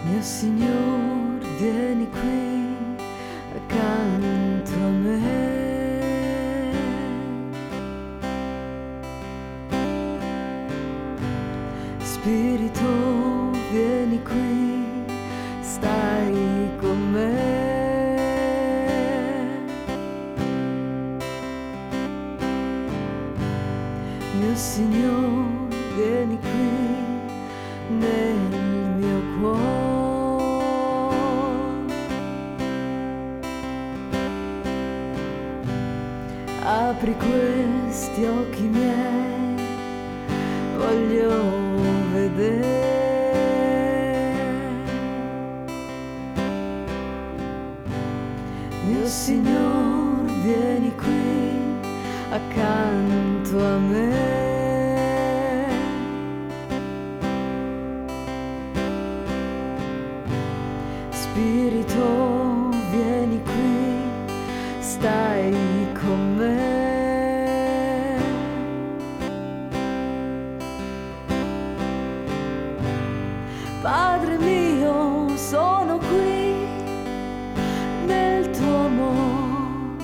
Mio Signor, vieni qui accanto a me. Spirito, vieni qui, stai con me. Mio Signor, vieni qui nel mio cuore. Apri questi occhi miei, voglio vedere. Mio Signor, vieni qui accanto a me. Spirito, vieni qui, stai con me. Padre mio, sono qui nel tuo amore.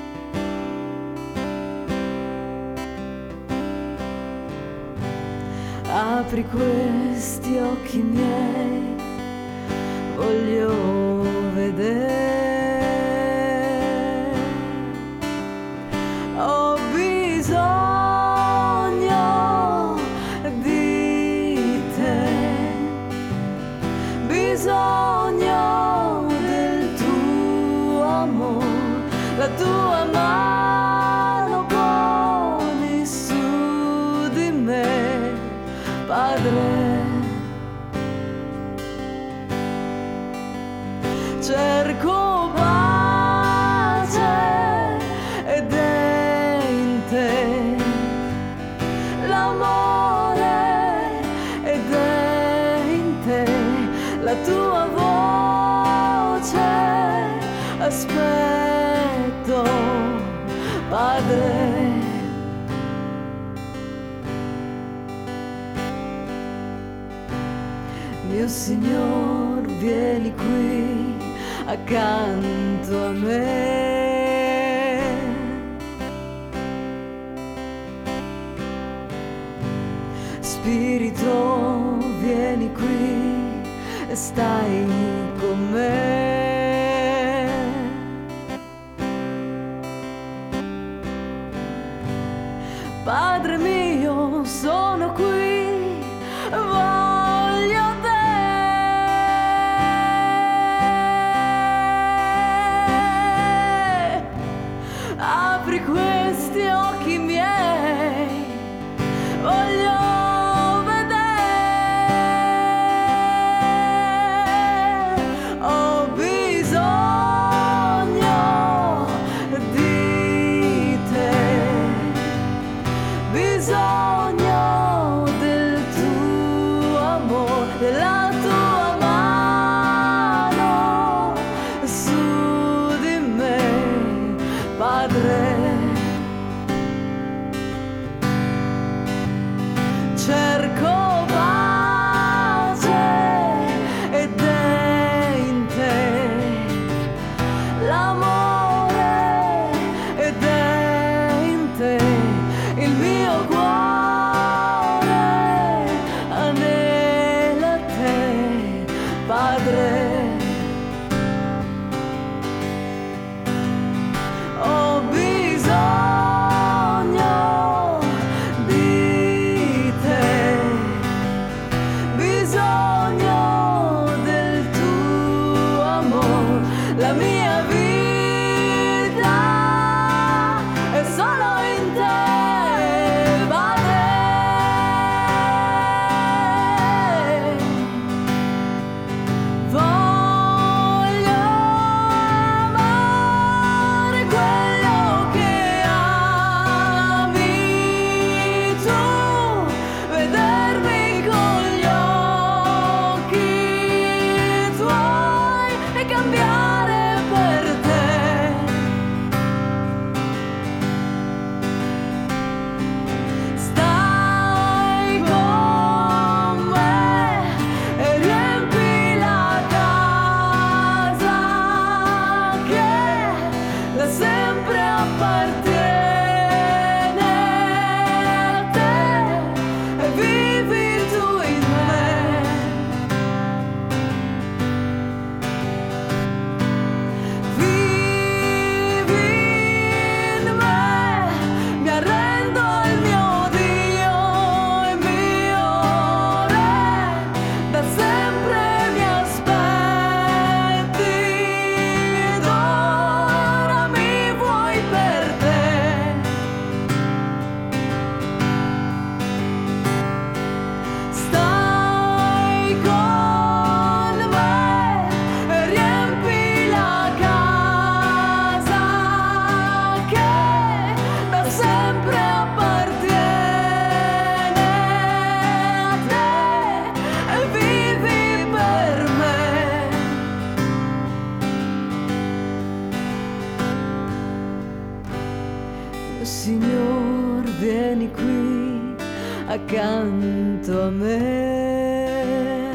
Apri questi occhi miei, voglio vedere. Ho bisogno di te, bisogno del tuo amore, la tua mano poni su di me, Padre. Cerco pace ed è in te l'amore ed è in te la tua voce. Aspetto, Padre. Mio Signor, vieni qui accanto a me. Spirito, vieni qui e stai con me. Padre mio, sono qui, voglio te. Apri questi occhi miei, voglio vedere. Ho bisogno di te, bisogno del tuo amore, della tua mano su di me, Padre. Cerco pace ed è in te l'amore ed è in te il mio cuore anela te, Padre. Ho bisogno di te, bisogno del tuo amore, la mia vita è solo in te, Padre. Voglio amare quello che ami tu, vedermi con gli occhi tuoi e cambiare per vieni qui accanto a me.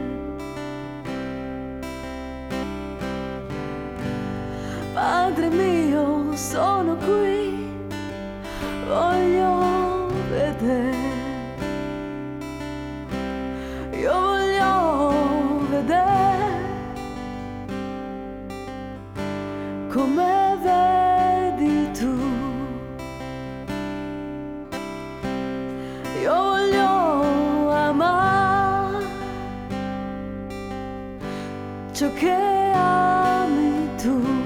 Padre mio, sono qui, voglio vedere, io voglio vedere come vedi tu. Io voglio amare ciò che ami tu.